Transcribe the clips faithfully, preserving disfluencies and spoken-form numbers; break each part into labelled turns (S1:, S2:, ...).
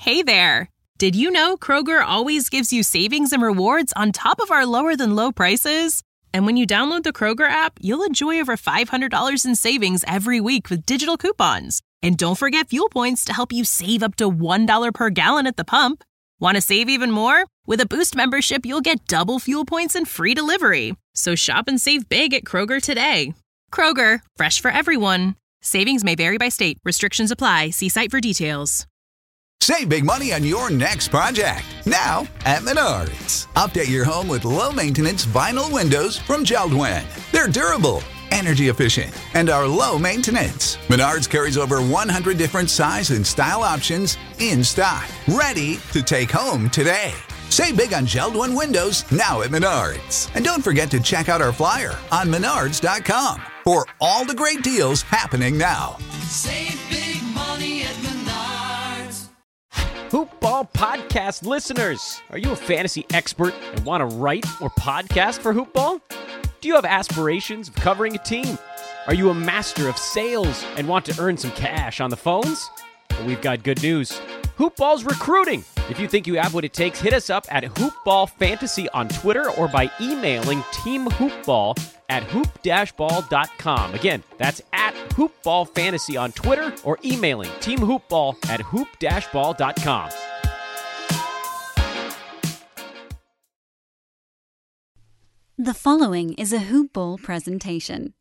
S1: Hey there! Did you know Kroger always gives you savings and rewards on top of our lower-than-low prices? And when you download the Kroger app, you'll enjoy over five hundred dollars in savings every week with digital coupons. And don't forget fuel points to help you save up to one dollar per gallon at the pump. Want to save even more? With a Boost membership, you'll get double fuel points and free delivery. So shop and save big at Kroger today. Kroger, fresh for everyone. Savings may vary by state. Restrictions apply. See site for details.
S2: Save big money on your next project, now at Menards. Update your home with low-maintenance vinyl windows from Jeld-Wen. They're durable, energy efficient, and are low maintenance. Menards carries over one hundred different size and style options in stock, ready to take home today. Save big on Jeld-Wen windows now at Menards. And don't forget to check out our flyer on menards dot com for all the great deals happening now.
S3: Save big money at Menards.
S4: Hoopball podcast listeners, are you a fantasy expert and want to write or podcast for Hoopball? Do you have aspirations of covering a team? Are you a master of sales and want to earn some cash on the phones? Well, we've got good news. Hoopball's recruiting. If you think you have what it takes, hit us up at Hoopball Fantasy on Twitter or by emailing Team Hoopball at hoop dash ball dot com. Again, that's at Hoopball Fantasy on Twitter or emailing Team Hoopball at hoop dash ball dot com.
S5: The following is a Hoop Ball presentation.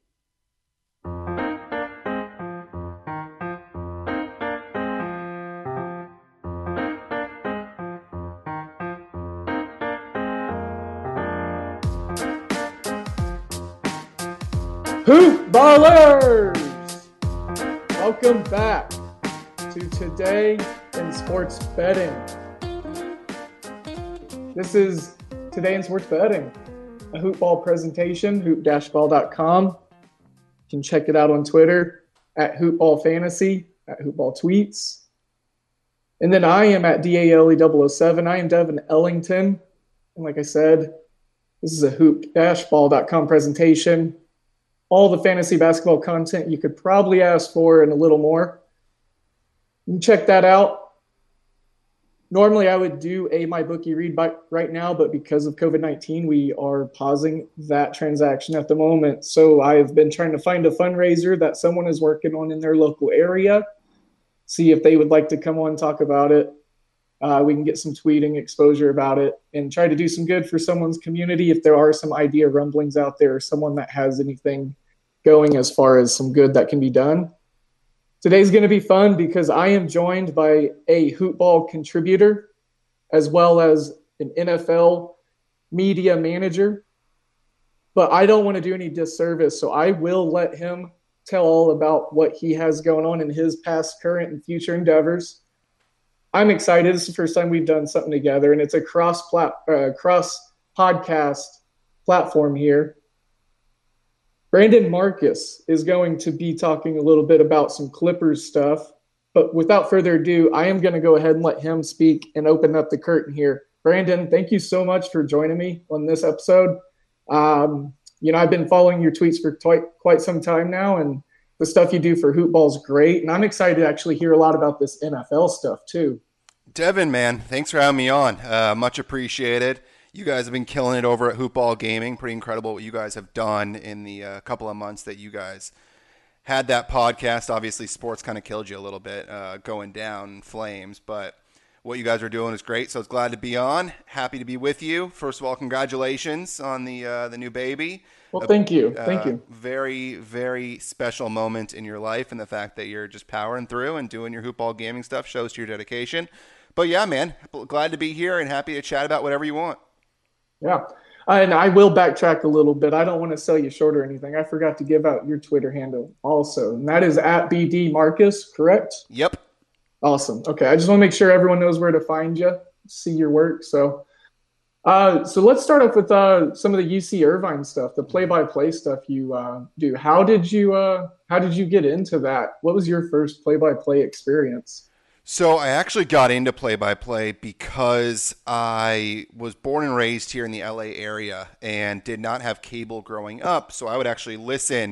S6: Hoop Ballers! Welcome back to Today in Sports Betting. This is Today in Sports Betting, a hoop ball presentation, hoop dash ball dot com. You can check it out on Twitter at hoopball fantasy, at hoopball tweets. And then I am at D A L E double oh seven. I am Devin Ellington. And like I said, this is a hoop dash ball dot com presentation. All the fantasy basketball content you could probably ask for and a little more. You can check that out. Normally I would do a MyBookie read by, right now, but because of covid nineteen, we are pausing that transaction at the moment. So I've been trying to find a fundraiser that someone is working on in their local area, see if they would like to come on and talk about it. Uh, we can get some tweeting exposure about it and try to do some good for someone's community if there are some idea rumblings out there, or someone that has anything going as far as some good that can be done. Today's going to be fun because I am joined by a Hoopball contributor as well as an N F L media manager. But I don't want to do any disservice, so I will let him tell all about what he has going on in his past, current, and future endeavors. I'm excited. This is the first time we've done something together, and it's a cross plat- uh, cross podcast platform here. Brandon Marcus is going to be talking a little bit about some Clippers stuff. But without further ado, I am going to go ahead and let him speak and open up the curtain here. Brandon, thank you so much for joining me on this episode. Um, you know, I've been following your tweets for quite, quite some time now, and the stuff you do for Hoopball is great. And I'm excited to actually hear a lot about this N F L stuff too.
S7: Devin, man, thanks for having me on. Uh, much appreciated. You guys have been killing it over at Hoopball Gaming. Pretty incredible what you guys have done in the uh, couple of months that you guys had that podcast. Obviously, sports kind of killed you a little bit, uh, going down in flames. But what you guys are doing is great, so it's glad to be on. Happy to be with you. First of all, congratulations on the uh, the new baby.
S6: Well, thank you.
S7: Uh,
S6: thank you.
S7: Very, very special moment in your life, and the fact that you're just powering through and doing your Hoopball Gaming stuff shows to your dedication. But yeah, man, glad to be here and happy to chat about whatever you want.
S6: Yeah, and I will backtrack a little bit. I don't want to sell you short or anything. I forgot to give out your Twitter handle also, and that is at B D Marcus, correct?
S7: Yep.
S6: Awesome. Okay, I just want to make sure everyone knows where to find you, see your work. So, uh, so let's start off with uh, some of the U C Irvine stuff, the play-by-play stuff you uh, do. How did you uh, how did you get into that? What was your first play-by-play experience?
S7: So I actually got into play-by-play because I was born and raised here in the L A area and did not have cable growing up. So I would actually listen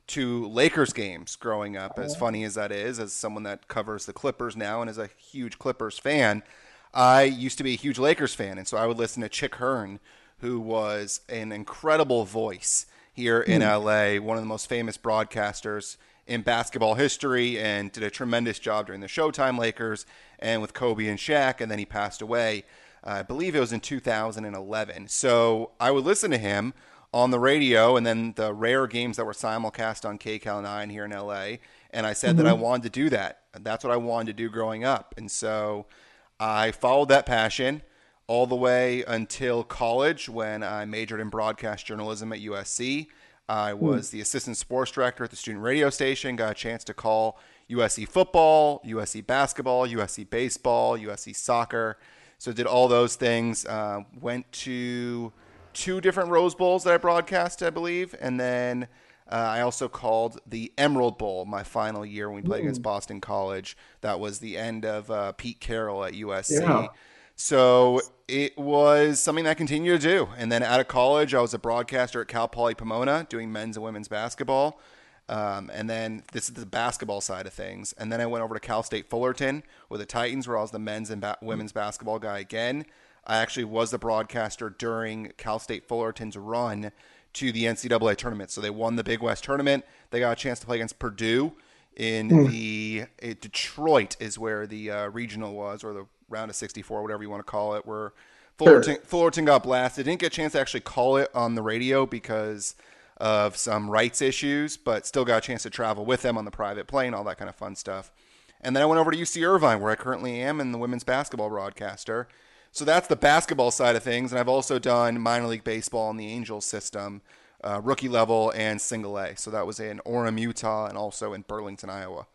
S7: to Lakers games growing up, as funny as that is, as someone that covers the Clippers now and is a huge Clippers fan. I used to be a huge Lakers fan, and so I would listen to Chick Hearn, who was an incredible voice here in mm. L A, one of the most famous broadcasters in basketball history, and did a tremendous job during the Showtime Lakers and with Kobe and Shaq, and then he passed away. Uh, I believe it was in two thousand eleven. So I would listen to him on the radio, and then the rare games that were simulcast on K C A L nine here in L A, and I said mm-hmm. that I wanted to do that. That's what I wanted to do growing up. And so I followed that passion all the way until college, when I majored in broadcast journalism at U S C. I was mm. the assistant sports director at the student radio station, got a chance to call U S C football, U S C basketball, U S C baseball, U S C soccer. So did all those things. Uh, went to two different Rose Bowls that I broadcast, I believe. And then uh, I also called the Emerald Bowl my final year when we played mm. against Boston College. That was the end of uh, Pete Carroll at U S C. Yeah. So it was something that I continued to do. And then out of college, I was a broadcaster at Cal Poly Pomona doing men's and women's basketball. Um, and then this is the basketball side of things. And then I went over to Cal State Fullerton with the Titans, where I was the men's and ba- women's basketball guy again. I actually was the broadcaster during Cal State Fullerton's run to the N C double A tournament. So they won the Big West tournament. They got a chance to play against Purdue in mm. the uh, Detroit is where the uh, regional was, or the round of sixty-four, whatever you want to call it, where Fullerton, sure. Fullerton got blasted. Didn't get a chance to actually call it on the radio because of some rights issues, but still got a chance to travel with them on the private plane, all that kind of fun stuff. And then I went over to U C Irvine, where I currently am, and the women's basketball broadcaster. So that's the basketball side of things. And I've also done minor league baseball in the Angels system, uh, rookie level and single A. So that was in Orem, Utah, and also in Burlington, Iowa.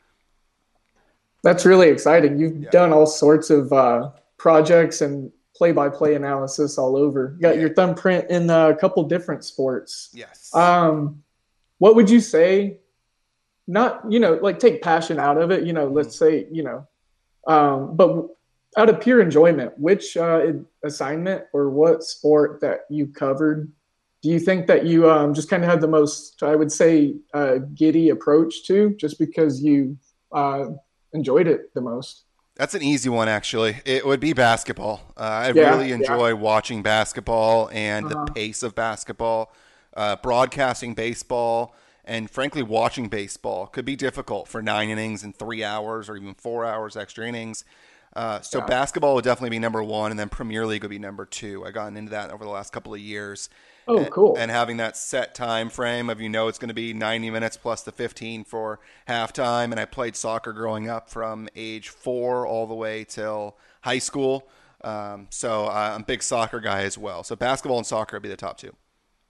S6: That's really exciting. You've
S7: yeah.
S6: done all sorts of uh, projects and play-by-play analysis all over. You got yeah. your thumbprint in a couple different sports.
S7: Yes.
S6: Um, what would you say, not, you know, like take passion out of it, you know, mm-hmm. let's say, you know, um, but out of pure enjoyment, which uh, assignment or what sport that you covered, do you think that you um, just kind of had the most, I would say, uh, giddy approach to, just because you uh, enjoyed it the most?
S7: That's an easy one, actually. It would be basketball. Uh, I
S6: yeah,
S7: really enjoy
S6: yeah.
S7: watching basketball and
S6: uh-huh.
S7: the pace of basketball. Uh, broadcasting baseball and, frankly, watching baseball could be difficult for nine innings and three hours or even four hours extra innings. Uh, so yeah. basketball would definitely be number one, and then Premier League would be number two. I've gotten into that over the last couple of years.
S6: Oh,
S7: and,
S6: cool.
S7: And having that set time frame of, you know, it's going to be ninety minutes plus the fifteen for halftime. And I played soccer growing up from age four all the way till high school. Um, so uh, I'm a big soccer guy as well. So basketball and soccer would be the top two.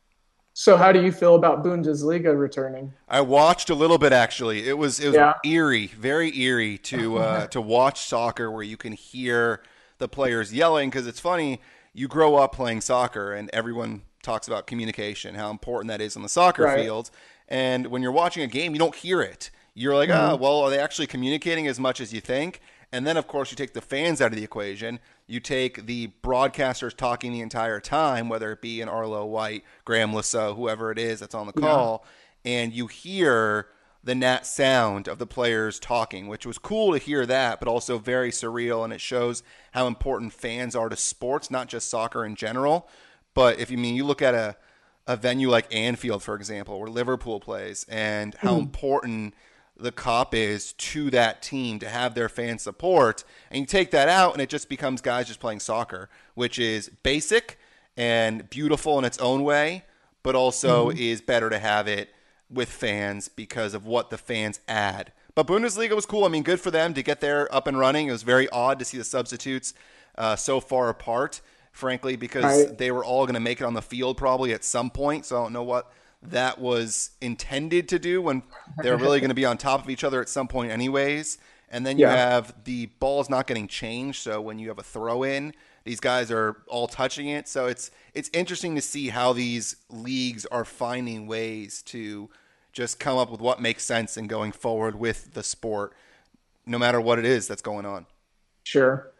S6: So how do you feel about Bundesliga returning?
S7: I watched a little bit, actually. It was it was
S6: yeah.
S7: eerie, very eerie to uh, to watch soccer where you can hear the players yelling, because it's funny, you grow up playing soccer and everyone talks about communication, how important that is on the soccer
S6: right.
S7: field. And when you're watching a game, you don't hear it. You're like, mm-hmm. oh, well, are they actually communicating as much as you think? And then, of course, you take the fans out of the equation. You take the broadcasters talking the entire time, whether it be an Arlo White, Graham Lasso, whoever it is that's on the call, yeah. and you hear the nat sound of the players talking, which was cool to hear that, but also very surreal, and it shows how important fans are to sports, not just soccer in general. But if you mean you look at a, a venue like Anfield, for example, where Liverpool plays, and how mm. important the cop is to that team to have their fan support, and you take that out and it just becomes guys just playing soccer, which is basic and beautiful in its own way, but also mm-hmm. is better to have it with fans because of what the fans add. But Bundesliga was cool. I mean, good for them to get there up and running. It was very odd to see the substitutes uh, so far apart, frankly, because right. they were all going to make it on the field probably at some point. So I don't know what that was intended to do when they're really going to be on top of each other at some point anyways. And then you yeah. have the ball's not getting changed. So when you have a throw in, these guys are all touching it. So it's, it's interesting to see how these leagues are finding ways to just come up with what makes sense and going forward with the sport, no matter what it is that's going on.
S6: Sure.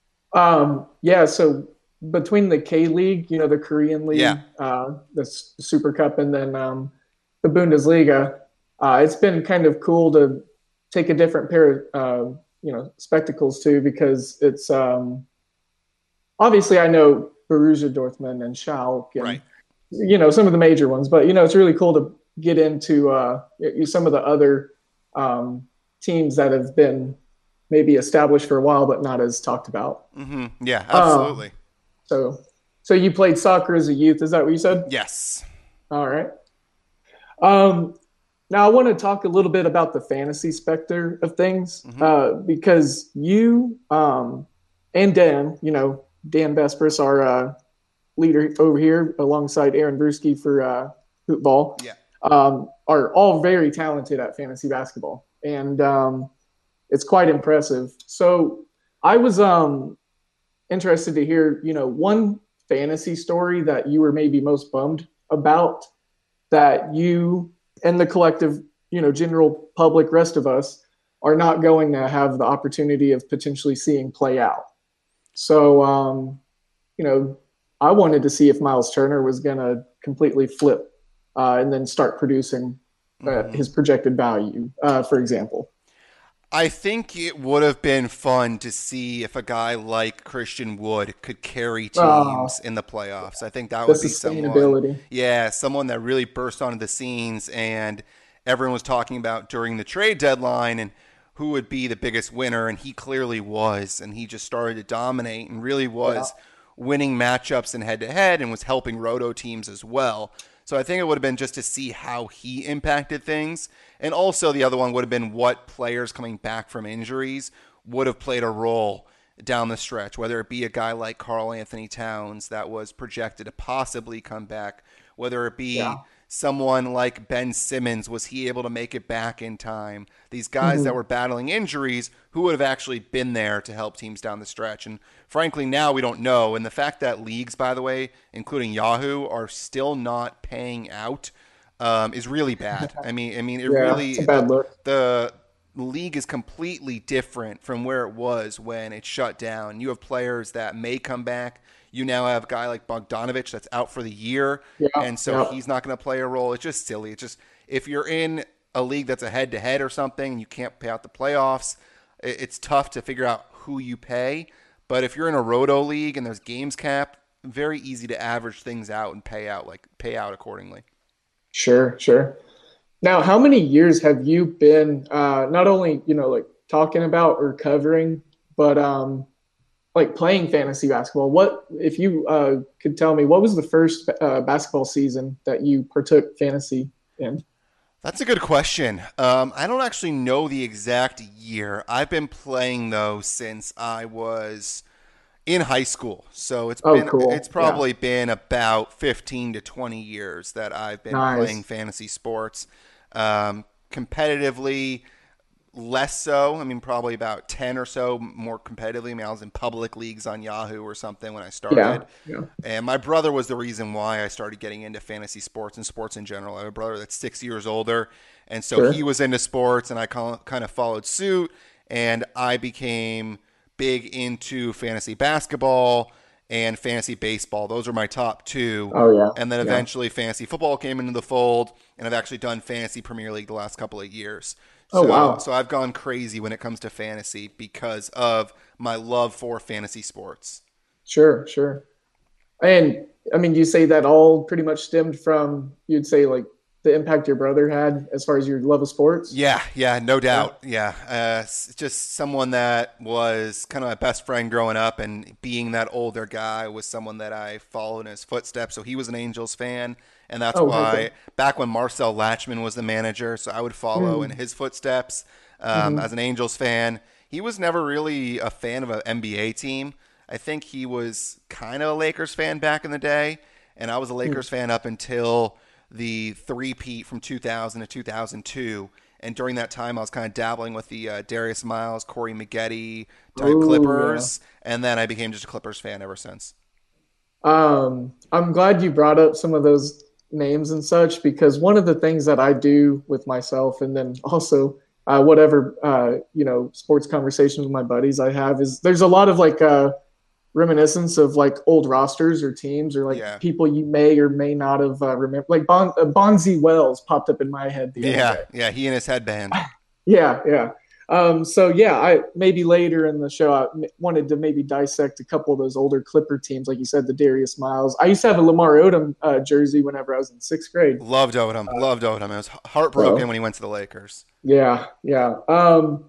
S6: Um, yeah. So between the K-League, you know, the Korean League,
S7: yeah.
S6: uh, the Super Cup, and then um, the Bundesliga, uh, it's been kind of cool to take a different pair of, uh, you know, spectacles too, because it's um, obviously I know Borussia Dortmund and Schalke and,
S7: Right.
S6: you know, some of the major ones, but, you know, it's really cool to get into uh, some of the other um, teams that have been maybe established for a while, but not as talked about.
S7: Mm-hmm. Yeah, absolutely.
S6: Um, so, so you played soccer as a youth. Is that what you said?
S7: Yes.
S6: All right. Um, now I want to talk a little bit about the fantasy specter of things,
S7: Mhm.
S6: uh, because you um, and Dan, you know, Dan Vespris, our uh, leader over here, alongside Aaron Brewski for uh, Hoopball,
S7: Yeah.
S6: um, are all very talented at fantasy basketball, and um, it's quite impressive. So I was um, interested to hear, you know, one fantasy story that you were maybe most bummed about that you and the collective, you know, general public, rest of us, are not going to have the opportunity of potentially seeing play out. So, um, you know, I wanted to see if Miles Turner was going to completely flip uh, and then start producing uh,
S7: Mhm.
S6: his projected value, uh, for example.
S7: I think it would have been fun to see if a guy like Christian Wood could carry teams
S6: Oh.
S7: in the playoffs. I think that
S6: The
S7: would be someone,
S6: sustainability.
S7: yeah, someone that really burst onto the scenes and everyone was talking about during the trade deadline and who would be the biggest winner, and he clearly was, and he just started to dominate and really was winning matchups and head-to-head and was helping roto teams as well. So I think it would have been just to see how he impacted things. And also the other one would have been what players coming back from injuries would have played a role down the stretch, whether it be a guy like Karl Anthony Towns that was projected to possibly come back, whether it be
S6: Yeah.
S7: someone like Ben Simmons, was he able to make it back in time? These guys
S6: Mm-hmm.
S7: that were battling injuries, who would have actually been there to help teams down the stretch? And frankly, now we don't know. And the fact that leagues, by the way, including Yahoo, are still not paying out um, is really bad. I mean, I mean, it
S6: Yeah,
S7: really
S6: it's a bad look.
S7: the league is completely different from where it was when it shut down. You have players that may come back. You now have a guy like Bogdanovich that's out for the year,
S6: Yeah,
S7: and so
S6: yeah.
S7: he's not going to play a role. It's just silly. It's just if you're in a league that's a head-to-head or something and you can't pay out the playoffs, it- it's tough to figure out who you pay. But if you're in a roto league and there's games cap, very easy to average things out and pay out like pay out accordingly.
S6: Sure, sure. Now, how many years have you been uh, not only, you know, like talking about or covering, but um, like playing fantasy basketball? What, if you uh, could tell me, what was the first uh, basketball season that you partook fantasy in?
S7: That's a good question. Um, I don't actually know the exact year. I've been playing though since I was in high school, so it's
S6: Oh,
S7: been
S6: cool.
S7: it's probably been about fifteen to twenty years that I've been
S6: Nice.
S7: playing fantasy sports. Um, competitively, less so. I mean, probably about ten or so more competitively. I mean, I was in public leagues on Yahoo or something when I started.
S6: Yeah, yeah.
S7: And my brother was the reason why I started getting into fantasy sports and sports in general. I have a brother that's six years older, and so
S6: Sure.
S7: he was into sports, and I kind of followed suit, and I became big into fantasy basketball and fantasy baseball. Those are my top two.
S6: Oh, yeah.
S7: And then
S6: Yeah.
S7: eventually fantasy football came into the fold, and I've actually done fantasy Premier League the last couple of years.
S6: Oh,
S7: so,
S6: wow.
S7: So I've gone crazy when it comes to fantasy because of my love for fantasy sports.
S6: Sure, sure. And I mean, you say that all pretty much stemmed from, you'd say, like the impact your brother had as far as your love of sports?
S7: Yeah, yeah, no doubt. Yeah, uh, s- just someone that was kind of my best friend growing up, and being that older guy was someone that I followed in his footsteps. So he was an Angels fan, and that's
S6: Oh,
S7: why
S6: okay.
S7: back when Marcel Latchman was the manager, so I would follow in his footsteps um, as an Angels fan. He was never really a fan of an N B A team. I think he was kind of a Lakers fan back in the day, and I was a Lakers fan up until the three-peat from two thousand to two thousand two. And during that time, I was kind of dabbling with the uh, Darius Miles, Corey Maggette type
S6: Ooh,
S7: Clippers. And then I became just a Clippers fan ever since.
S6: Um, I'm glad you brought up some of those names and such, because one of the things that I do with myself, and then also uh, whatever uh, you know sports conversations with my buddies I have, is there's a lot of like uh, reminiscence of like old rosters or teams or like
S7: Yeah.
S6: people you may or may not have uh, remember. Like bon- uh, Bonzi Wells popped up in my head the
S7: Yeah,
S6: other day.
S7: yeah, he and his headband.
S6: Yeah, yeah. Um, so yeah, I maybe later in the show I m- wanted to maybe dissect a couple of those older Clipper teams, like you said, the Darius Miles. I used to have a Lamar Odom uh, jersey whenever I was in sixth grade.
S7: Loved Odom. Loved Odom. I was heartbroken
S6: so-
S7: when he went to the Lakers.
S6: Yeah, yeah. Um,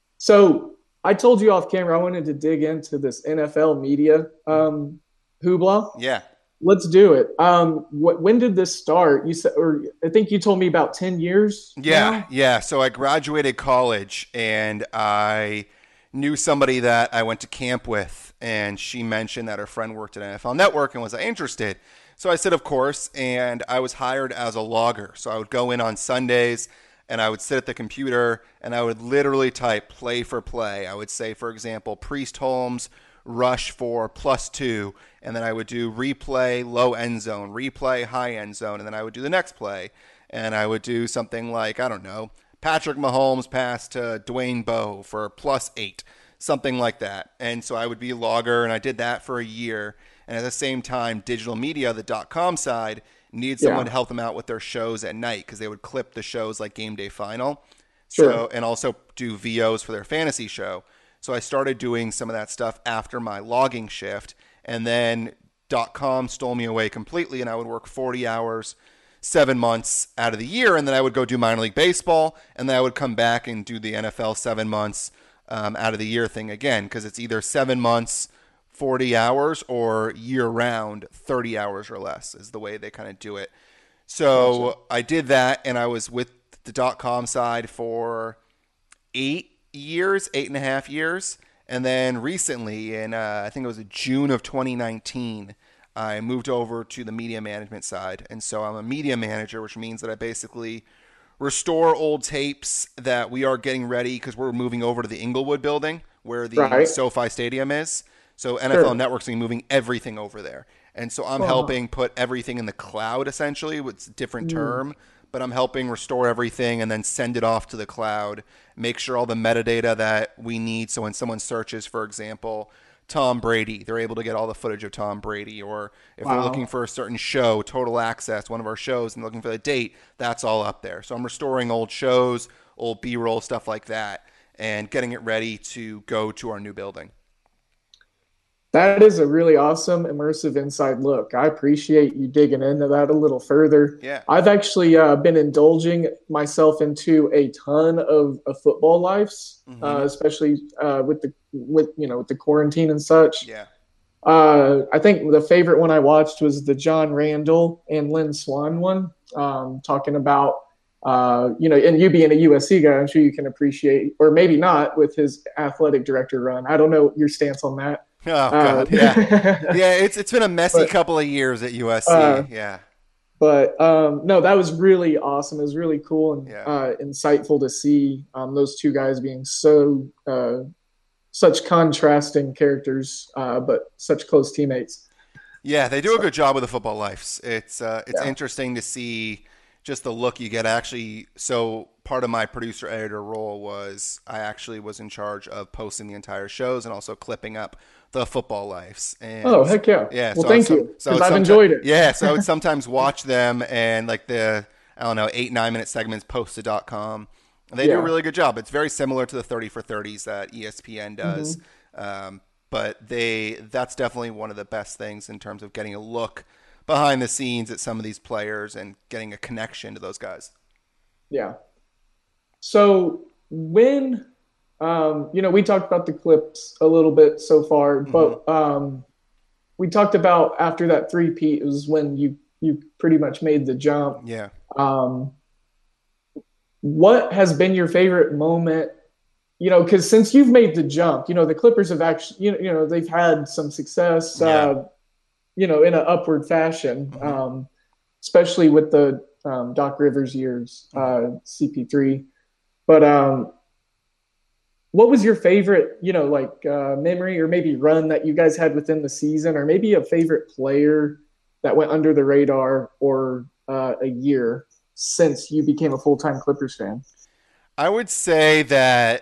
S6: so I told you off camera I wanted to dig into this N F L media um, hoopla.
S7: Yeah.
S6: Let's do it. Um, wh- when did this start? You said, or I think you told me about ten years.
S7: Yeah,
S6: now?
S7: yeah. So I graduated college and I knew somebody that I went to camp with, and she mentioned that her friend worked at N F L Network and was interested. So I said, of course, and I was hired as a logger. So I would go in on Sundays and I would sit at the computer and I would literally type play for play. I would say, for example, Priest Holmes rush for plus two, and then I would do replay low end zone, replay high end zone, and then I would do the next play, and I would do something like, I don't know, Patrick Mahomes pass to Dwayne Bowe for plus eight, something like that. And so I would be a logger, and I did that for a year. And at the same time, digital media, the .com side, needed someone
S6: Yeah.
S7: to help them out with their shows at night because they would clip the shows like Game Day Final.
S6: Sure.
S7: So, and also do V Os for their fantasy show. So I started doing some of that stuff after my logging shift, and then .com stole me away completely, and I would work forty hours, seven months out of the year, and then I would go do minor league baseball, and then I would come back and do the N F L seven months um, out of the year thing again, because it's either seven months, forty hours, or year-round, thirty hours or less is the way they kind of do it. So
S6: Gotcha.
S7: I did that, and I was with the .com side for eight years, eight and a half years. And then recently, in uh, I think it was June of twenty nineteen, I moved over to the media management side. And so I'm a media manager, which means that I basically restore old tapes that we are getting ready because we're moving over to the Inglewood building where the
S6: Right.
S7: SoFi Stadium is. So N F L
S6: Sure.
S7: Network's going to be moving everything over there. And so I'm
S6: Wow.
S7: helping put everything in the cloud, essentially. It's a different term, but I'm helping restore everything and then send it off to the cloud, make sure all the metadata that we need. So when someone searches, for example, Tom Brady, they're able to get all the footage of Tom Brady. Or if they're
S6: Wow.
S7: looking for a certain show, Total Access, one of our shows, and looking for the date, that's all up there. So I'm restoring old shows, old B-roll, stuff like that, and getting it ready to go to our new building.
S6: That is a really awesome immersive inside look. I appreciate you digging into that a little further.
S7: Yeah.
S6: I've actually uh, been indulging myself into a ton of, of football lives,
S7: Mhm.
S6: uh, especially uh, with the with you know with the quarantine and such.
S7: Yeah.
S6: Uh, I think the favorite one I watched was the John Randall and Lynn Swan one, um, talking about uh, you know, and you being a U S C guy, I'm sure you can appreciate, or maybe not, with his athletic director run. I don't know your stance on that.
S7: Oh,
S6: Uh,
S7: God. Yeah. Yeah, it's it's been a messy
S6: But-
S7: couple of years at U S C.
S6: Uh,
S7: yeah.
S6: But um, no, that was really awesome. It was really cool and
S7: Yeah.
S6: uh, insightful to see um, those two guys being so uh, such contrasting characters, uh, but such close teammates.
S7: Yeah, they do a good job with the football lives. It's uh, it's
S6: Yeah.
S7: interesting to see just the look you get. Actually, so part of my producer editor role was I actually was in charge of posting the entire shows and also clipping up the football lives. And
S6: Oh, heck yeah.
S7: Yeah.
S6: Well,
S7: so I
S6: thank
S7: would
S6: you,
S7: some- I would
S6: 'cause I've
S7: someti-
S6: enjoyed it.
S7: Yeah. So I would sometimes watch them and like the, I don't know, eight, nine minute segments posted dot com. And they do a
S6: Yeah.
S7: really good job. It's very similar to the thirty for thirties that E S P N does.
S6: Mm-hmm.
S7: Um, but they, that's definitely one of the best things in terms of getting a look behind the scenes at some of these players and getting a connection to those guys.
S6: Yeah. So when, um, you know, we talked about the clips a little bit so far, but um, we talked about after that three-peat is when you you pretty much made the jump.
S7: Yeah.
S6: Um, what has been your favorite moment? You know, because since you've made the jump, you know, the Clippers have actually, you know, you know they've had some success,
S7: Yeah.
S6: uh, you know, in an upward fashion,
S7: Mhm.
S6: um, especially with the um, Doc Rivers years, uh, C P three. But um, what was your favorite, you know, like uh, memory or maybe run that you guys had within the season, or maybe a favorite player that went under the radar, or uh, a year since you became a full-time Clippers fan?
S7: I would say that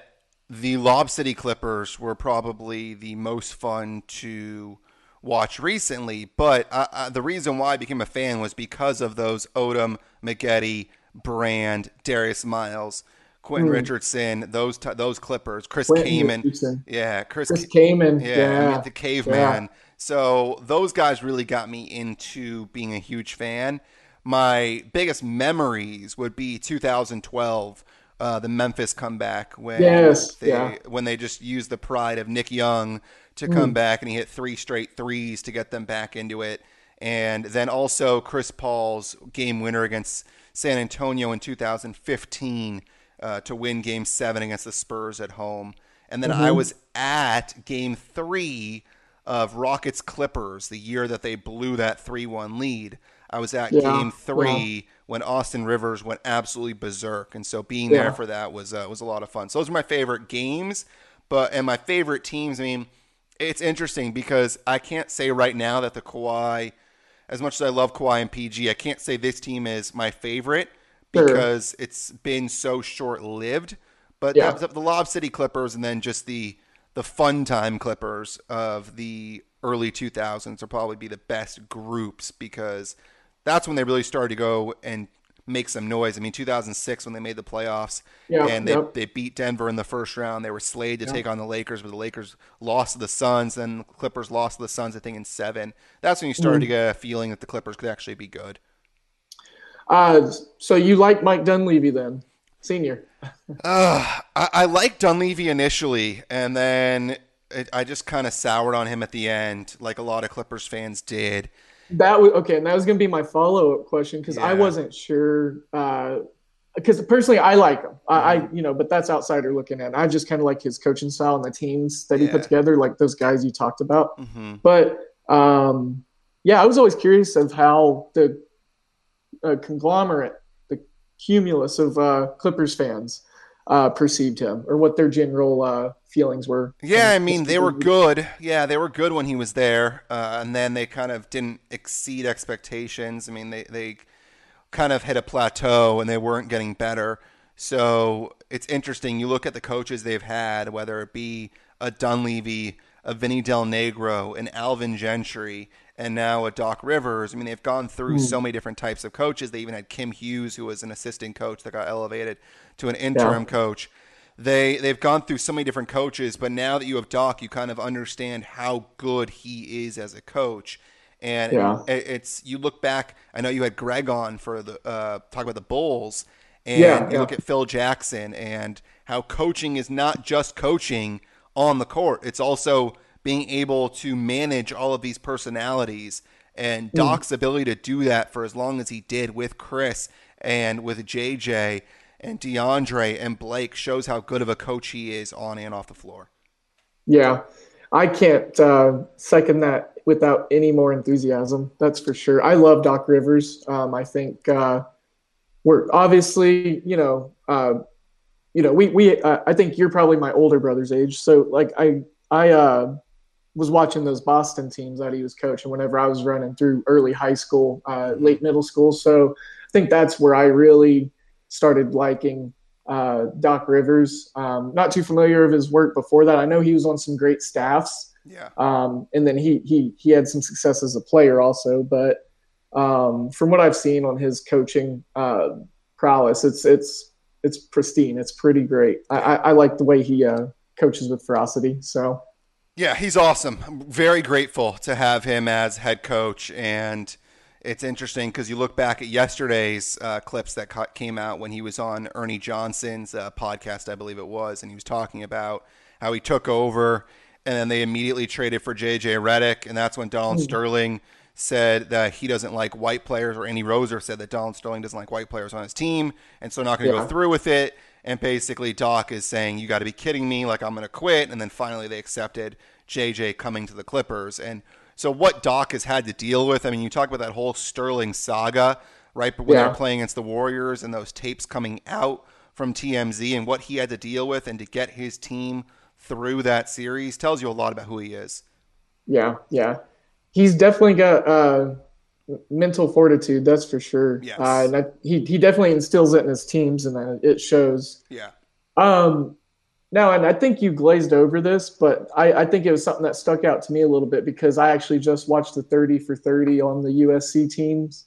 S7: the Lob City Clippers were probably the most fun to watch recently, but uh, uh, the reason why I became a fan was because of those Odom, Maggette, Brand, Darius Miles, Quentin mm. Richardson, those t- those Clippers, Chris Quentin Kaman,
S6: Richardson.
S7: yeah, Chris,
S6: Chris Kaman,
S7: yeah,
S6: yeah,
S7: the caveman.
S6: Yeah.
S7: So those guys really got me into being a huge fan. My biggest memories would be two thousand twelve. Uh, the Memphis comeback when
S6: yes,
S7: they
S6: yeah.
S7: when they just used the pride of Nick Young to come mm. back, and he hit three straight threes to get them back into it. And then also Chris Paul's game winner against San Antonio in two thousand fifteen uh, to win Game Seven against the Spurs at home. And then mm-hmm. I was at Game Three of Rockets Clippers, the year that they blew that three one lead. I was at yeah, Game Three. Yeah. when Austin Rivers went absolutely berserk, and so being there yeah. for that was uh, was a lot of fun. So those are my favorite games, but and my favorite teams. I mean, it's interesting because I can't say right now that the Kawhi, as much as I love Kawhi and P G, I can't say this team is my favorite because sure. it's been so short-lived. But yeah. that, the Lob City Clippers and then just the the fun time Clippers of the early two thousands will probably be the best groups because that's when they really started to go and make some noise. I mean, two thousand six when they made the playoffs yeah, and they, yep. they beat Denver in the first round. They were slayed to yep. take on the Lakers, but the Lakers lost to the Suns. Then the Clippers lost to the Suns, I think, in seven. That's when you started mm. to get a feeling that the Clippers could actually be good.
S6: Uh, so you like Mike Dunleavy then, senior?
S7: uh, I, I liked Dunleavy initially, and then it, I just kind of soured on him at the end, like a lot of Clippers fans did.
S6: That was okay, and that was going to be my follow-up question because yeah. I wasn't sure. Because uh, personally, I like him. I, I, you know, but that's outsider looking in. I just kind of like his coaching style and the teams that he yeah. put together, like those guys you talked about. Mm-hmm. But um, yeah, I was always curious of how the uh, conglomerate, the cumulus of uh, Clippers fans uh, perceived him, or what their general uh, feelings were.
S7: Yeah, I mean, they were good. Yeah, they were good when he was there, uh, and then they kind of didn't exceed expectations. I mean, they, they kind of hit a plateau, and they weren't getting better. So it's interesting. You look at the coaches they've had, whether it be a Dunleavy, a Vinny Del Negro, an Alvin Gentry, and now a Doc Rivers. I mean, they've gone through mm. so many different types of coaches. They even had Kim Hughes, who was an assistant coach that got elevated to an interim yeah. coach. They, they've gone through so many different coaches, but now that you have Doc, you kind of understand how good he is as a coach. And yeah. it, it's you look back, I know you had Greg on for the uh, talk about the Bulls, and yeah, you yeah. look at Phil Jackson and how coaching is not just coaching on the court. It's also being able to manage all of these personalities. And Doc's mm. ability to do that for as long as he did with Chris and with J J and DeAndre and Blake shows how good of a coach he is on and off the floor.
S6: Yeah, I can't uh, second that without any more enthusiasm. That's for sure. I love Doc Rivers. Um, I think uh, we're obviously, you know, uh, you know, we we. Uh, I think you're probably my older brother's age. So like I I uh, was watching those Boston teams that he was coaching whenever I was running through early high school, uh, late middle school. So I think that's where I really started liking uh, Doc Rivers. Um, not too familiar of his work before that. I know he was on some great staffs.
S7: Yeah.
S6: Um, and then he he he had some success as a player also. But um, from what I've seen on his coaching uh, prowess, it's it's it's pristine. It's pretty great. I, I, I like the way he uh, coaches with ferocity. So.
S7: Yeah, he's awesome. I'm very grateful to have him as head coach, and it's interesting because you look back at yesterday's uh, clips that ca- came out when he was on Ernie Johnson's uh, podcast, I believe it was, and he was talking about how he took over and then they immediately traded for J J Redick, and that's when Donald mm-hmm. Sterling said that he doesn't like white players, or Andy Roser said that Donald Sterling doesn't like white players on his team, and so not going to yeah. go through with it. And basically Doc is saying, you got to be kidding me, like I'm going to quit. And then finally they accepted J J coming to the Clippers. And so what Doc has had to deal with, I mean, you talk about that whole Sterling saga, right? But when yeah. they're playing against the Warriors and those tapes coming out from T M Z and what he had to deal with and to get his team through that series tells you a lot about who he is.
S6: Yeah, yeah. He's definitely got uh, mental fortitude, that's for sure.
S7: Yes.
S6: Uh, and I, he he definitely instills it in his teams, and it shows.
S7: Yeah.
S6: Um, No, and I think you glazed over this, but I, I think it was something that stuck out to me a little bit because I actually just watched the thirty for thirty on the U S C teams,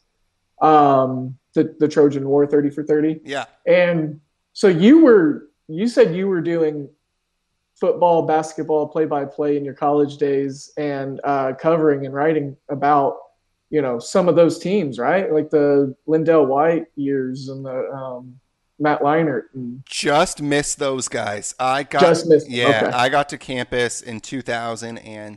S6: um, the, the Trojan War thirty for thirty.
S7: Yeah.
S6: And so you were, you said you were doing football, basketball, play-by-play in your college days and uh, covering and writing about, you know, some of those teams, right? Like the Lindell White years and the um, Matt Leinart. And
S7: just missed those guys. I got
S6: just missed.
S7: Yeah,
S6: okay.
S7: I got to campus in two thousand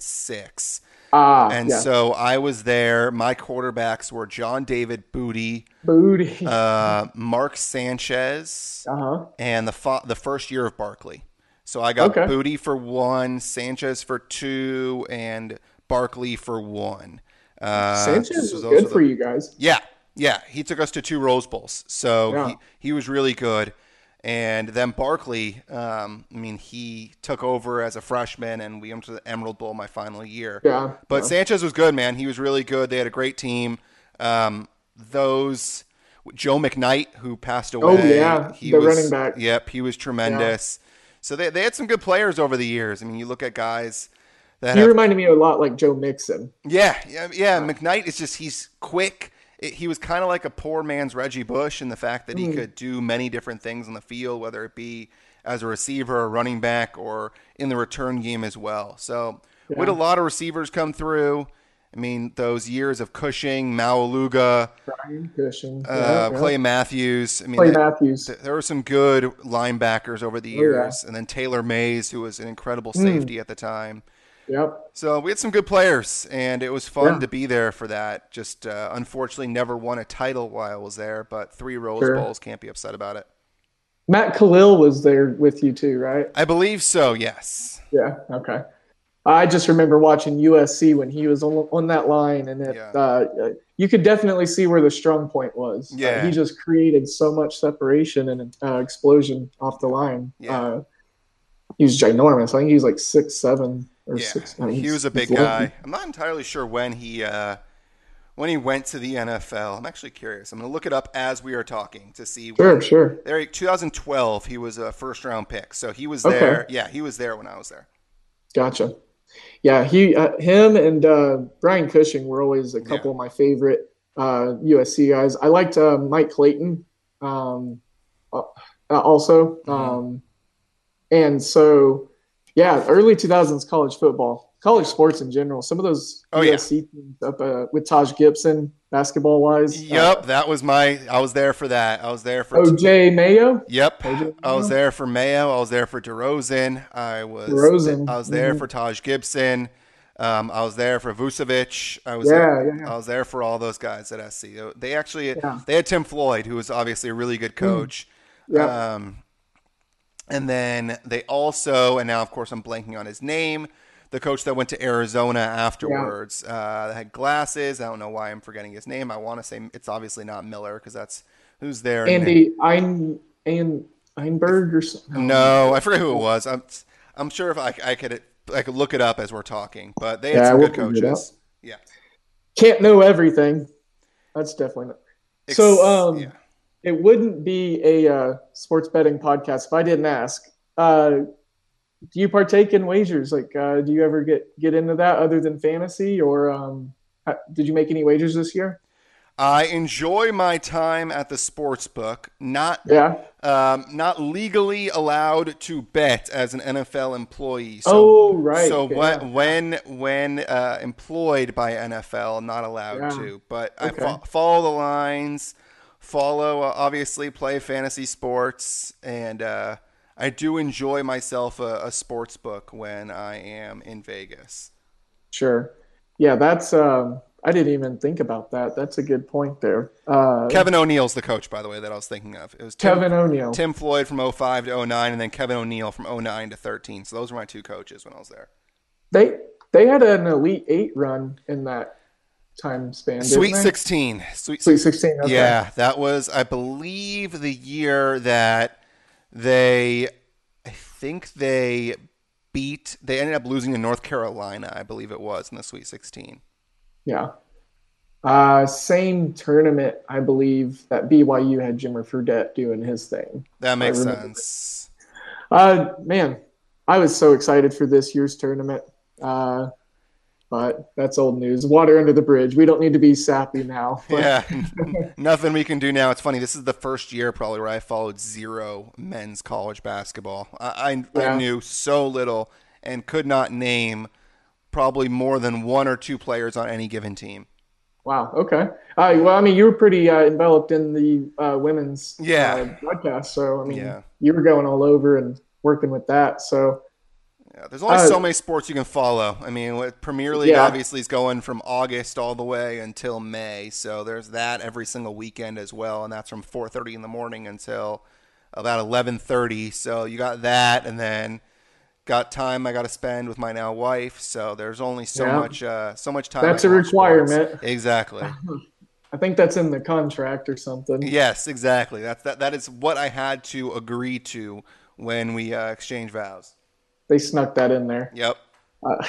S7: six.
S6: Ah,
S7: and
S6: yeah.
S7: so I was there. My quarterbacks were John David Booty,
S6: Booty,
S7: uh, Mark Sanchez,
S6: uh-huh.
S7: and the fo- the first year of Barkley. So I got
S6: Okay.
S7: Booty for one, Sanchez for two, and Barkley for one. Uh,
S6: Sanchez
S7: so
S6: was
S7: those
S6: good
S7: are
S6: for
S7: the-
S6: you guys.
S7: Yeah, yeah. He took us to two Rose Bowls, so
S6: Yeah.
S7: he, he was really good. And then Barkley, um, I mean, he took over as a freshman, and we went to the Emerald Bowl my final year.
S6: Yeah,
S7: But
S6: yeah.
S7: Sanchez was good, man. He was really good. They had a great team. Um, those Joe McKnight, who passed away.
S6: Oh, yeah,
S7: he
S6: the
S7: was,
S6: running back.
S7: Yep, he was tremendous. So they they had some good players over the years. I mean, you look at guys that
S6: He
S7: have
S6: reminded me a lot like Joe Mixon.
S7: yeah, yeah, yeah. McKnight is just, he's quick. It, he was kind of like a poor man's Reggie Bush in the fact that he
S6: Mm.
S7: could do many different things on the field, whether it be as a receiver, a running back, or in the return game as well. So we had a
S6: Yeah.
S7: lot of receivers come through. I mean, those years of Cushing, Maualuga,
S6: Brian Cushing.
S7: uh,
S6: yeah, yeah.
S7: Clay Matthews. I mean,
S6: Clay
S7: th-
S6: Matthews.
S7: th- there were some good linebackers over the
S6: Oh, yeah.
S7: years. And then Taylor Mays, who was an incredible
S6: Mm.
S7: safety at the time.
S6: Yep.
S7: So we had some good players, and it was fun
S6: Yeah.
S7: to be there for that. Just uh, unfortunately never won a title while I was there, but three Rose
S6: Sure.
S7: Bowls, can't be upset about it.
S6: Matt Khalil was there with you too, right?
S7: I believe so, yes.
S6: Yeah. Okay. I just remember watching U S C when he was on, on that line, and it,
S7: Yeah.
S6: uh, you could definitely see where the strong point was. Uh,
S7: Yeah.
S6: he just created so much separation and uh, explosion off the line.
S7: Yeah.
S6: Uh, he was ginormous. I think he was like six seven or
S7: Yeah,
S6: six. I mean,
S7: he
S6: he's-
S7: was a big
S6: he's
S7: guy.
S6: lucky.
S7: I'm not entirely sure when he uh, when he went to the N F L. I'm actually curious. I'm going to look it up as we are talking to see.
S6: Sure,
S7: when,
S6: sure.
S7: There, twenty twelve, he was a first round pick, so he was
S6: Okay.
S7: there. Yeah, he was there when I was there.
S6: Gotcha. Yeah, he, uh, him, and uh, Brian Cushing were always a couple
S7: Yeah.
S6: of my favorite uh, U S C guys. I liked uh, Mike Clayton, um, uh, also,
S7: Mm-hmm.
S6: um, and so yeah, early two thousands college football, college sports in general. Some of those
S7: Oh,
S6: U S C teams up uh, with Taj Gibson, basketball wise.
S7: Yep, that was my. I was there for that. I was there for.
S6: O J Mayo.
S7: Yep,
S6: O J
S7: I was
S6: Mayo?
S7: there for Mayo. I was there for DeRozan. I was.
S6: DeRozan,
S7: I was there
S6: mhm.
S7: for Taj Gibson. Um, I was there for Vucevic. I was.
S6: Yeah,
S7: there,
S6: yeah, yeah.
S7: I was there for all those guys at S C. They actually.
S6: Yeah. Mm.
S7: They had Tim Floyd, who was obviously a really good coach.
S6: Yeah.
S7: Um, and then they also, and now of course I'm blanking on his name, the coach that went to Arizona afterwards. Uh, that had glasses. I don't know why I'm forgetting his name. I want to say it's obviously not Miller because that's who's there.
S6: Andy Ein, Ein, Einberg or something.
S7: No, I forget who it was. I'm I'm sure if I, I could I could look it up as we're talking, but they had
S6: Yeah,
S7: some
S6: we'll
S7: good
S6: figure it
S7: coaches. Yeah.
S6: Can't know everything. That's definitely not.
S7: Ex-
S6: So um,
S7: yeah.
S6: it wouldn't be a uh, sports betting podcast if I didn't ask. Uh, do you partake in wagers? Like, uh, do you ever get get into that other than fantasy, or um, ha- did you make any wagers this year?
S7: I enjoy my time at the sports book. Not
S6: Yeah.
S7: um, not legally allowed to bet as an N F L employee. So,
S6: Oh, right.
S7: So
S6: Yeah.
S7: when when when uh, employed by N F L, not allowed
S6: Yeah.
S7: to. But
S6: Okay.
S7: I fo- follow the lines. Follow uh, obviously play fantasy sports, and uh, I do enjoy myself a, a sports book when I am in Vegas.
S6: Sure. Yeah, that's. Um, I didn't even think about that. That's a good point there. Uh,
S7: Kevin O'Neill's the coach, by the way, that I was thinking of. It was Tim,
S6: Kevin O'Neill.
S7: Tim Floyd from oh five to oh nine, and then Kevin O'Neill from oh nine to thirteen. So those were my two coaches when I was there.
S6: They they had an Elite Eight run in that time span. didn't
S7: Sweet
S6: they?
S7: sixteen. Sweet,
S6: Sweet sixteen. Okay.
S7: Yeah, that was, I believe, the year that they, I think they beat, they ended up losing to North Carolina, I believe it was, in the Sweet sixteen.
S6: Yeah. Uh, same tournament, I believe, that B Y U had Jimmer Fredette doing his thing.
S7: That makes
S6: I remember.
S7: sense.
S6: Uh, man, I was so excited for this year's tournament. Uh, but that's old news. Water under the bridge. We don't need to be sappy now. But.
S7: Yeah, nothing we can do now. It's funny. This is the first year probably where I followed zero men's college basketball. I, I,
S6: Yeah.
S7: I knew so little and could not name probably more than one or two players on any given team.
S6: Wow. Okay. Uh, well, I mean, you were pretty uh, enveloped in the uh, women's
S7: Yeah.
S6: uh, broadcast, so I mean,
S7: Yeah.
S6: you were going all over and working with that. So
S7: Yeah, there's only
S6: Uh,
S7: so many sports you can follow. I mean, with Premier League
S6: Yeah.
S7: obviously is going from August all the way until May, so there's that every single weekend as well, and that's from four thirty in the morning until about eleven thirty. So you got that, and then got time I got to spend with my now wife. So there's only so
S6: Yeah.
S7: much, uh, so much time.
S6: That's
S7: I can
S6: a
S7: watch sports.
S6: requirement.
S7: Exactly.
S6: I think that's in the contract or something.
S7: Yes, exactly. That's that. That is what I had to agree to when we uh, exchanged vows.
S6: They snuck that in there.
S7: Yep.
S6: Uh,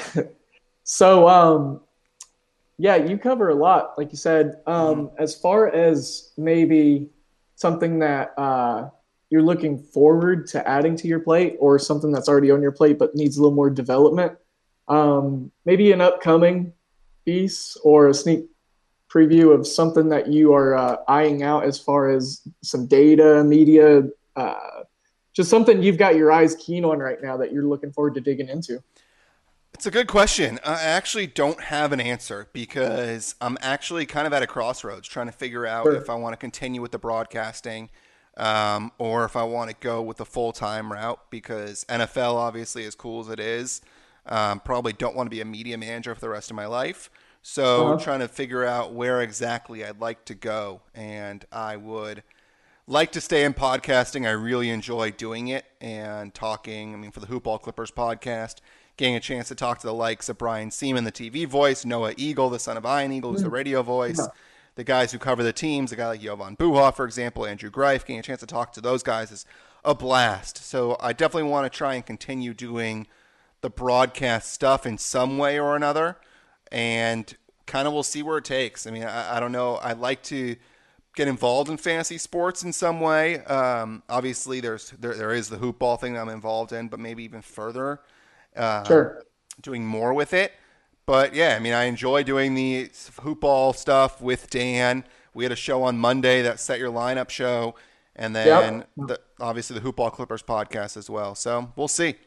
S6: so, um, yeah, you cover a lot, like you said. Um,
S7: Mm-hmm.
S6: As far as maybe something that uh, you're looking forward to adding to your plate, or something that's already on your plate but needs a little more development, um, maybe an upcoming piece or a sneak preview of something that you are uh, eyeing out as far as some data, media, uh, just something you've got your eyes keen on right now that you're looking forward to digging into.
S7: It's a good question. I actually don't have an answer because I'm actually kind of at a crossroads trying to figure out
S6: Sure.
S7: if I want to continue with the broadcasting um, or if I want to go with the full-time route, because N F L, obviously, as cool as it is, um, probably don't want to be a media manager for the rest of my life. So
S6: Uh-huh.
S7: trying to figure out where exactly I'd like to go. And I would like to stay in podcasting. I really enjoy doing it and talking. I mean, for the Hoop Ball Clippers podcast, getting a chance to talk to the likes of Brian Seaman, the T V voice, Noah Eagle, the son of Ian Eagle, who's the radio voice,
S6: Yeah.
S7: the guys who cover the teams, a guy like Jovan Buha, for example, Andrew Greif, getting a chance to talk to those guys is a blast. So I definitely want to try and continue doing the broadcast stuff in some way or another, and kind of we'll see where it takes. I mean, I, I don't know. I'd like to get involved in fantasy sports in some way. Um, obviously, there's there, there is the hoop ball thing that I'm involved in, but maybe even further, uh,
S6: Sure.
S7: doing more with it. But yeah, I mean, I enjoy doing the hoop ball stuff with Dan. We had a show on Monday, that Set Your Lineup show, and then
S6: Yep.
S7: the, obviously the Hoop Ball Clippers podcast as well. So we'll see.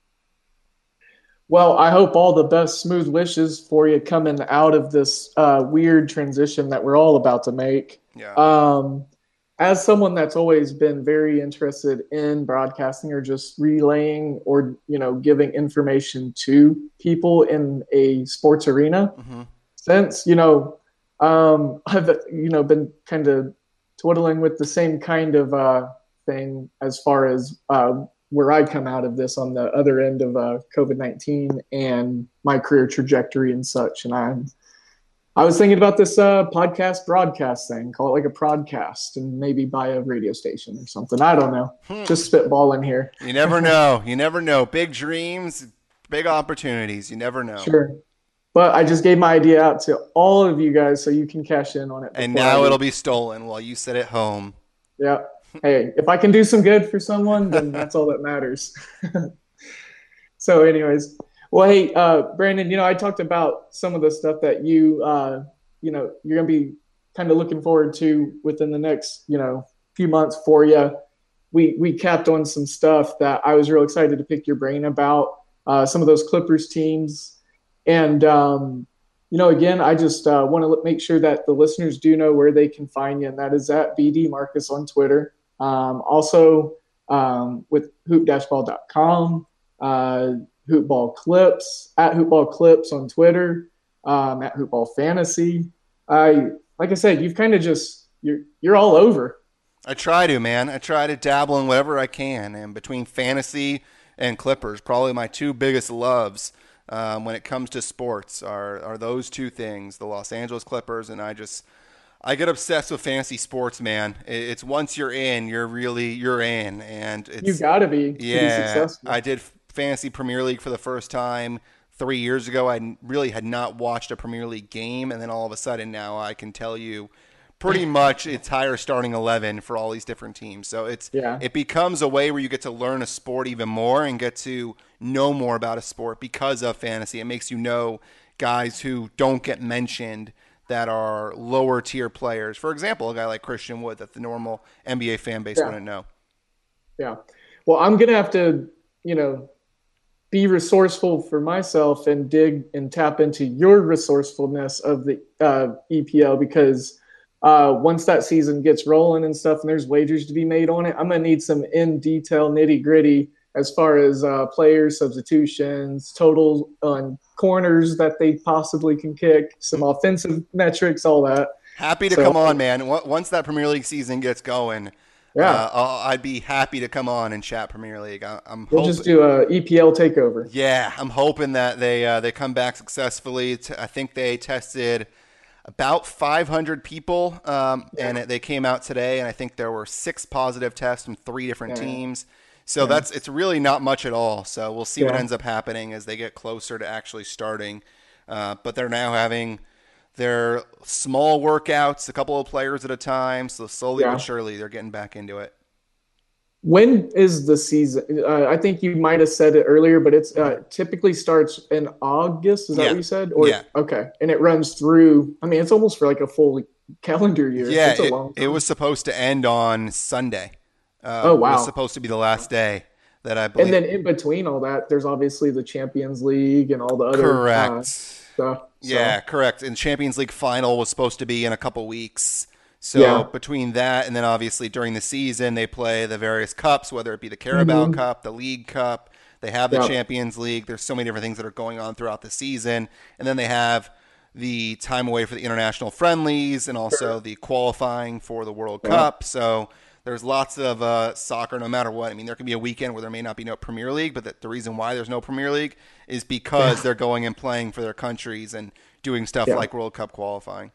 S6: Well, I hope all the best smooth wishes for you coming out of this uh, weird transition that we're all about to make.
S7: Yeah.
S6: Um, as someone that's always been very interested in broadcasting or just relaying or, you know, giving information to people in a sports arena,
S7: Mm-hmm.
S6: since, you know, um, I've, you know, been kind of twiddling with the same kind of uh, thing as far as uh, where I come out of this on the other end of uh, COVID nineteen and my career trajectory and such. And I'm, I was thinking about this uh, podcast broadcast thing, call it like a podcast, and maybe buy a radio station or something. I don't know. Just spitballing here.
S7: You never know. You never know. Big dreams, big opportunities. You never know.
S6: Sure. But I just gave my idea out to all of you guys so you can cash in on it.
S7: And
S6: before I
S7: now
S6: do.
S7: it'll be stolen while you sit at home.
S6: Yeah. Hey, if I can do some good for someone, then that's all that matters. So anyways, well, hey, uh, Brandon, you know, I talked about some of the stuff that you, uh, you know, you're going to be kind of looking forward to within the next, you know, few months for you. We, we capped on some stuff that I was real excited to pick your brain about, uh, some of those Clippers teams. And, um, you know, again, I just uh, want to make sure that the listeners do know where they can find you, and that is at B D Marcus on Twitter. Um, also um, with hoop dash ball dot com, uh, Hoopball Clips, at Hoopball Clips on Twitter, um, at Hoopball Fantasy. I, like I said, you've kind of just, you're, you're all over.
S7: I try to, man. I try to dabble in whatever I can. And between fantasy and Clippers, probably my two biggest loves um, when it comes to sports are, are those two things, the Los Angeles Clippers, and I just – I get obsessed with fantasy sports, man. It's once you're in, you're really you're in, and it's
S6: You got to be to
S7: yeah.
S6: be successful.
S7: I did fantasy Premier League for the first time three years ago. I really had not watched a Premier League game, and then all of a sudden now I can tell you pretty much entire starting eleven for all these different teams. So it's
S6: Yeah.
S7: it becomes a way where you get to learn a sport even more and get to know more about a sport because of fantasy. It makes you know guys who don't get mentioned that are lower tier players. For example, a guy like Christian Wood that the normal N B A fan base
S6: Yeah.
S7: wouldn't know.
S6: Yeah. Well, I'm going to have to, you know, be resourceful for myself and dig and tap into your resourcefulness of the uh, E P L because uh, once that season gets rolling and stuff and there's wagers to be made on it, I'm going to need some in detail nitty gritty as far as uh, players, substitutions, total on corners that they possibly can kick, some offensive metrics, all that.
S7: Happy to
S6: So-
S7: come on, man. Wa- Once that Premier League season gets going,
S6: Yeah.
S7: uh, I'll, I'd be happy to come on and chat Premier League. I, I'm
S6: We'll
S7: hoping,
S6: just do a E P L takeover.
S7: yeah, I'm hoping that they uh, they come back successfully. T- I think they tested about five hundred people, um, and it, they came out today, and I think there were six positive tests from three different
S6: Yeah.
S7: teams. So that's it's really not much at all. So we'll see what
S6: Yeah.
S7: ends up happening as they get closer to actually starting. Uh, but they're now having their small workouts, a couple of players at a time. So slowly
S6: Yeah.
S7: but surely, they're getting back into it.
S6: When is the season? Uh, I think you might have said it earlier, but it's uh, typically starts in August. Is that
S7: Yeah.
S6: what you said? Or,
S7: Yeah.
S6: Okay, and it runs through. I mean, it's almost for like a full calendar year.
S7: Yeah,
S6: it's a
S7: it,
S6: long
S7: it
S6: time.
S7: was supposed to end on Sunday. Uh,
S6: Oh,
S7: It
S6: wow.
S7: was supposed to be the last day that I believe.
S6: And then in between all that, there's obviously the Champions League and all the other
S7: correct.
S6: uh, stuff. So,
S7: Yeah, correct. And Champions League final was supposed to be in a couple weeks. So
S6: Yeah.
S7: between that and then obviously during the season they play the various cups, whether it be the Carabao
S6: Mhm.
S7: Cup, the League Cup. They have the
S6: Yeah.
S7: Champions League. There's so many different things that are going on throughout the season. And then they have the time away for the international friendlies and also the qualifying for the World
S6: Yeah.
S7: Cup. So there's lots of uh, soccer no matter what. I mean, there could be a weekend where there may not be no Premier League, but the, the reason why there's no Premier League is because
S6: Yeah.
S7: they're going and playing for their countries and doing stuff
S6: Yeah.
S7: like World Cup qualifying.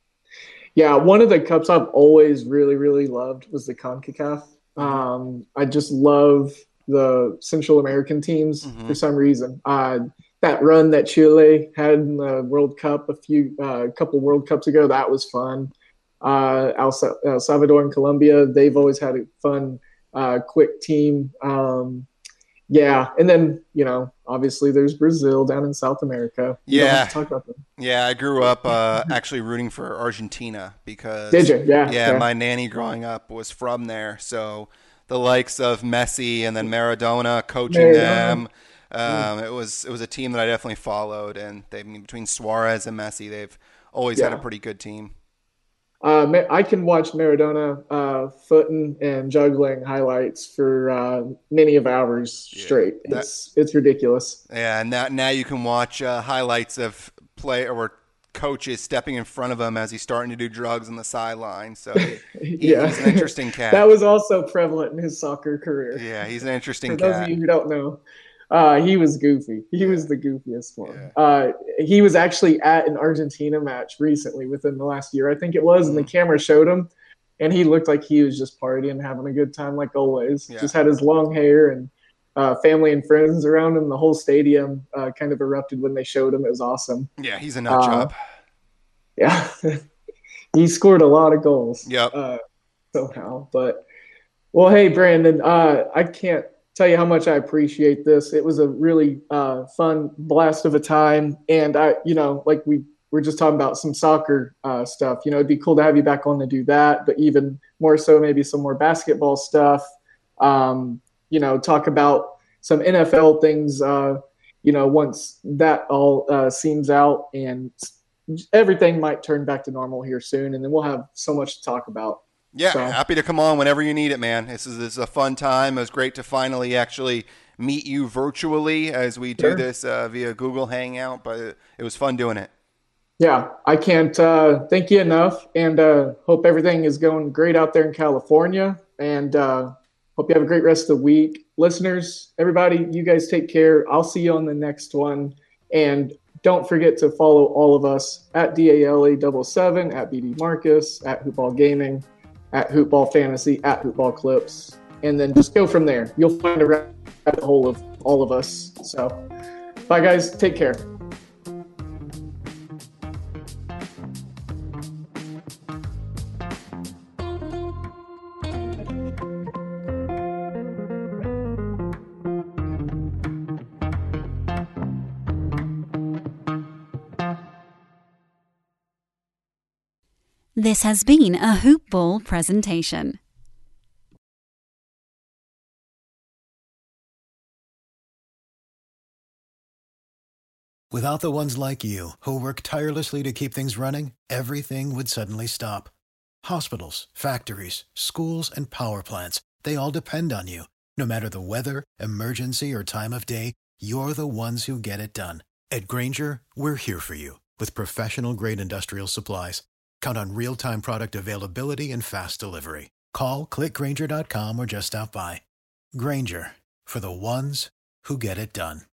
S6: Yeah, one of the cups I've always really, really loved was the CONCACAF. Um, I just love the Central American teams
S7: Mhm.
S6: for some reason. Uh, that run that Chile had in the World Cup a few, uh, couple World Cups ago, that was fun. Uh, El, Sa- El Salvador and Colombia, they've always had a fun, uh, quick team. Um, yeah, and then you know, obviously, there's Brazil down in South America. You don't have
S7: Yeah.
S6: to talk about them.
S7: Yeah, I grew up uh, actually rooting for Argentina because
S6: Did you? Yeah,
S7: yeah,
S6: yeah.
S7: my nanny growing up was from there. So the likes of Messi and then Maradona coaching
S6: Maradona.
S7: them, um, it was it was a team that I definitely followed. And they I mean, between Suarez and Messi, they've always had a
S6: Yeah.
S7: pretty good team.
S6: Uh, Ma- I can watch Maradona uh, footing and juggling highlights for uh, many of hours
S7: Yeah,
S6: straight.
S7: that-
S6: It's it's ridiculous.
S7: Yeah, and now now you can watch uh, highlights of play or coaches stepping in front of him as he's starting to do drugs on the sideline. So he,
S6: Yeah.
S7: he's an interesting cat.
S6: That was also prevalent in his soccer career.
S7: yeah, he's an interesting
S6: For those
S7: cat.
S6: of you who don't know, uh, he was goofy. He was the goofiest one.
S7: Yeah.
S6: Uh, he was actually at an Argentina match recently within the last year, I think it was, and the
S7: Mhm.
S6: camera showed him, and he looked like he was just partying, having a good time like always.
S7: Yeah.
S6: Just had his long hair and uh, family and friends around him. The whole stadium uh, kind of erupted when they showed him. It was awesome.
S7: Yeah, he's a nut
S6: Uh,
S7: job.
S6: Yeah. He scored a lot of goals.
S7: Yep.
S6: Uh, somehow. But well, hey Brandon, uh, I can't tell you how much I appreciate this. It was a really uh, fun blast of a time, and I, you know, like we we're just talking about some soccer uh, stuff. You know, it'd be cool to have you back on to do that, but even more so, maybe some more basketball stuff. Um, you know, talk about some N F L things. Uh, you know, once that all uh, seems out and everything might turn back to normal here soon, and then we'll have so much to talk about.
S7: Yeah,
S6: So-
S7: happy to come on whenever you need it, man. This is, this is a fun time. It was great to finally actually meet you virtually as we do
S6: Sure.
S7: this uh, via Google Hangout, but it, it was fun doing it.
S6: Yeah, I can't uh, thank you enough, and uh, hope everything is going great out there in California, and uh, hope you have a great rest of the week. Listeners, everybody, you guys take care. I'll see you on the next one, and don't forget to follow all of us at D A L A seven seven, at B D Marcus, at Hoopball Gaming, at Hoopball Fantasy, at Hoopball Clips, and then just go from there. You'll find a rabbit hole of all of us. So, bye guys, take care.
S5: This has been a Hoop Ball presentation.
S8: Without the ones like you, who work tirelessly to keep things running, everything would suddenly stop. Hospitals, factories, schools, and power plants, they all depend on you. No matter the weather, emergency, or time of day, you're the ones who get it done. At Grainger, we're here for you with professional-grade industrial supplies. Count on real-time product availability and fast delivery. Call, click Grainger dot com, or just stop by. Grainger, for the ones who get it done.